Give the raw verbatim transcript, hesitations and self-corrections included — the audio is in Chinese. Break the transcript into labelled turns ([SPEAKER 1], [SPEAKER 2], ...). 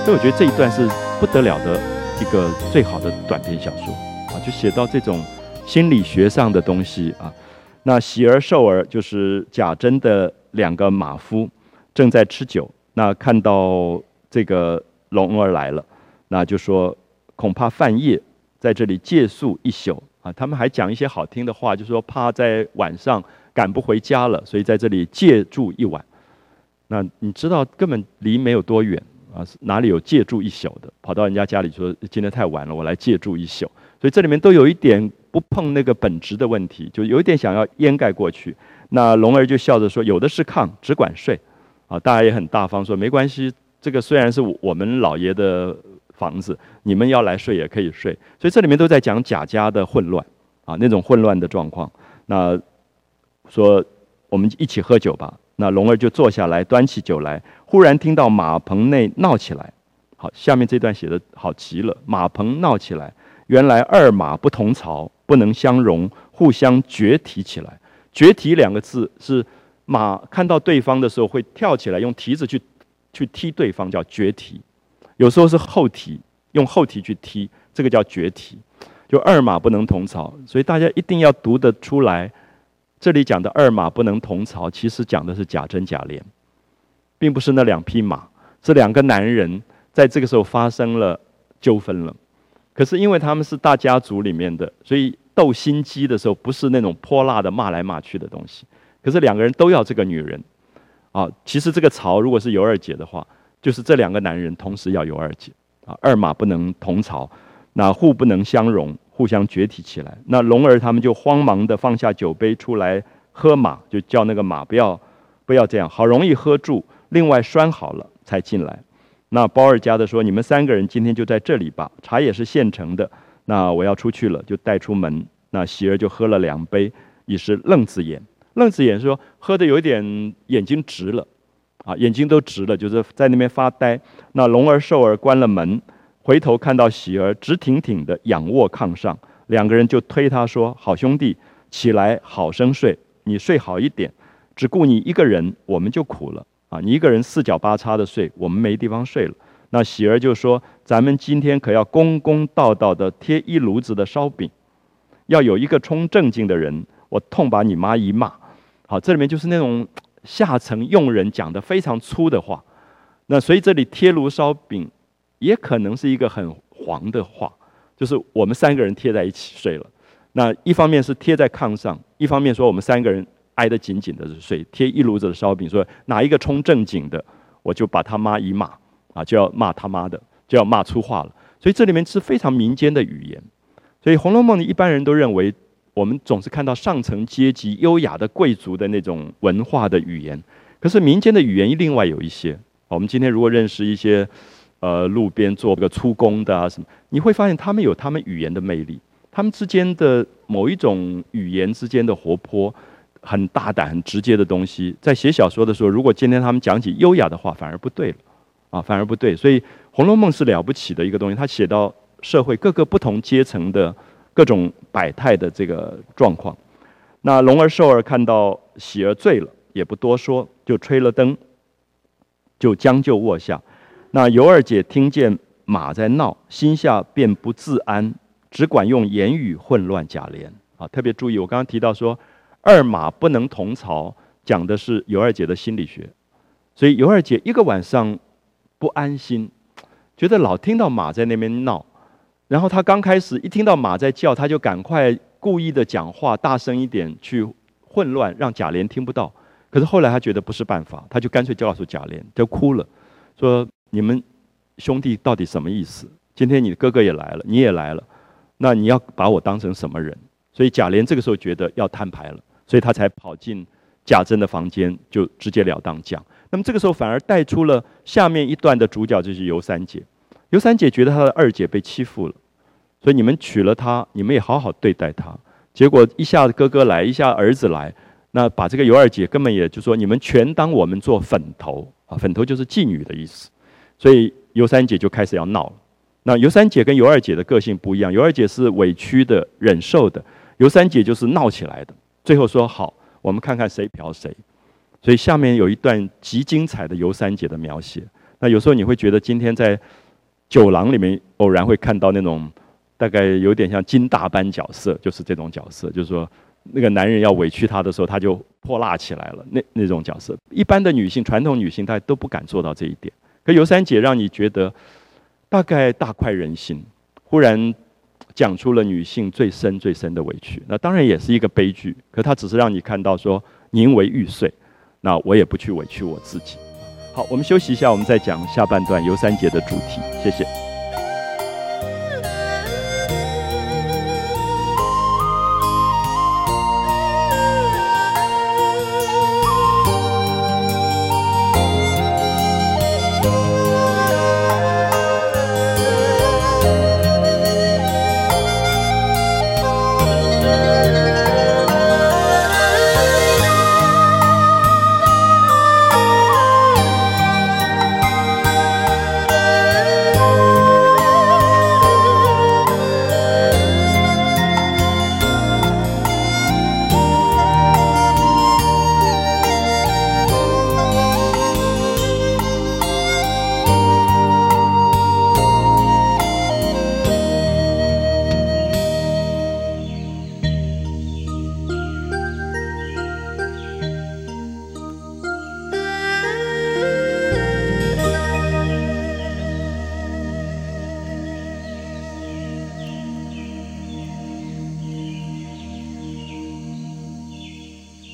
[SPEAKER 1] 所以我觉得这一段是不得了的一个最好的短篇小说啊，就写到这种心理学上的东西啊。那喜儿寿儿就是贾珍的两个马夫正在吃酒，那看到这个龙儿来了，那就说恐怕犯夜，在这里借宿一宿啊。他们还讲一些好听的话，就说怕在晚上赶不回家了，所以在这里借住一晚。那你知道根本离没有多远啊，哪里有借住一宿的？跑到人家家里说今天太晚了，我来借住一宿。所以这里面都有一点不碰那个本质的问题，就有一点想要掩盖过去。那龙儿就笑着说：“有的是炕，只管睡。”啊，大家也很大方说没关系，这个虽然是我们老爷的房子，你们要来睡也可以睡。所以这里面都在讲贾家的混乱啊，那种混乱的状况。那说我们一起喝酒吧。那龙儿就坐下来，端起酒来，忽然听到马棚内闹起来。好，下面这段写的好极了，马棚闹起来。原来二马不同槽，不能相容，互相决蹄起来。决蹄两个字是马看到对方的时候会跳起来，用蹄子去去踢对方，叫决蹄。有时候是后蹄，用后蹄去踢，这个叫决蹄。就二马不能同槽，所以大家一定要读得出来。这里讲的二马不能同槽，其实讲的是贾珍、贾琏，并不是那两匹马，是两个男人在这个时候发生了纠纷了。可是因为他们是大家族里面的，所以斗心机的时候不是那种泼辣的骂来骂去的东西。可是两个人都要这个女人啊，其实这个槽如果是尤二姐的话，就是这两个男人同时要尤二姐啊，二马不能同槽，那互不能相容，互相决体起来。那龙儿他们就慌忙的放下酒杯出来喝马，就叫那个马不要不要这样，好容易喝住，另外拴好了才进来。那包二家的说：“你们三个人今天就在这里吧，茶也是现成的。那我要出去了，就带出门。那喜儿就喝了两杯，已是愣子眼。愣子眼说喝的有点眼睛直了，啊，眼睛都直了，就是在那边发呆。那龙儿、寿儿关了门，回头看到喜儿直挺挺的仰卧炕上，两个人就推他说：好兄弟，起来好生睡，你睡好一点，只顾你一个人，我们就苦了。”啊，你一个人四脚八叉的睡，我们没地方睡了。那喜儿就说：“咱们今天可要公公道道的贴一炉子的烧饼，要有一个冲正经的人，我痛把你妈一骂。”好，这里面就是那种下层佣人讲的非常粗的话。那所以这里贴炉烧饼，也可能是一个很黄的话，就是我们三个人贴在一起睡了。那一方面是贴在炕上，一方面说我们三个人挨得紧紧的睡，贴一炉子的烧饼，说哪一个冲正经的，我就把他妈一骂啊，就要骂他妈的，就要骂粗话了。所以这里面是非常民间的语言。所以《红楼梦》一般人都认为，我们总是看到上层阶级优雅的贵族的那种文化的语言，可是民间的语言另外有一些。我们今天如果认识一些呃路边做个粗工的啊什么，你会发现他们有他们语言的魅力，他们之间的某一种语言之间的活泼。很大胆、很直接的东西，在写小说的时候，如果今天他们讲起优雅的话，反而不对了，啊，反而不对。所以《红楼梦》是了不起的一个东西，它写到社会各个不同阶层的各种百态的这个状况。那龙儿、寿儿看到喜儿醉了，也不多说，就吹了灯，就将就卧下。那尤二姐听见马在闹，心下便不自安，只管用言语混乱贾琏啊。特别注意，我刚刚提到说。二马不能同槽，讲的是尤二姐的心理学，所以尤二姐一个晚上不安心，觉得老听到马在那边闹，然后她刚开始一听到马在叫，她就赶快故意的讲话大声一点去混乱，让贾琏听不到。可是后来她觉得不是办法，她就干脆就告诉贾琏，就哭了，说你们兄弟到底什么意思？今天你哥哥也来了，你也来了，那你要把我当成什么人？所以贾琏这个时候觉得要摊牌了。所以他才跑进贾珍的房间，就直截了当讲。那么这个时候反而带出了下面一段的主角，就是尤三姐。尤三姐觉得她的二姐被欺负了，所以你们娶了她，你们也好好对待她。结果一下哥哥来，一下儿子来，那把这个尤二姐根本也就说你们全当我们做粉头啊，粉头就是妓女的意思。所以尤三姐就开始要闹了。那尤三姐跟尤二姐的个性不一样，尤二姐是委屈的、忍受的，尤三姐就是闹起来的。最后说好，我们看看谁嫖谁。所以下面有一段极精彩的尤三姐的描写。 那有时候你会觉得今天在酒廊里面偶然会看到那种大概有点像金大班角色，就是这种角色，就是说那个男人要委屈她的时候，她就泼辣起来了，那那种角色。一般的女性，传统女性她都不敢做到这一点。可尤三姐让你觉得大概大快人心，忽然讲出了女性最深最深的委屈。那当然也是一个悲剧，可她只是让你看到说宁为玉碎，那我也不去委屈我自己。好，我们休息一下，我们再讲下半段尤三姐的主题。谢谢。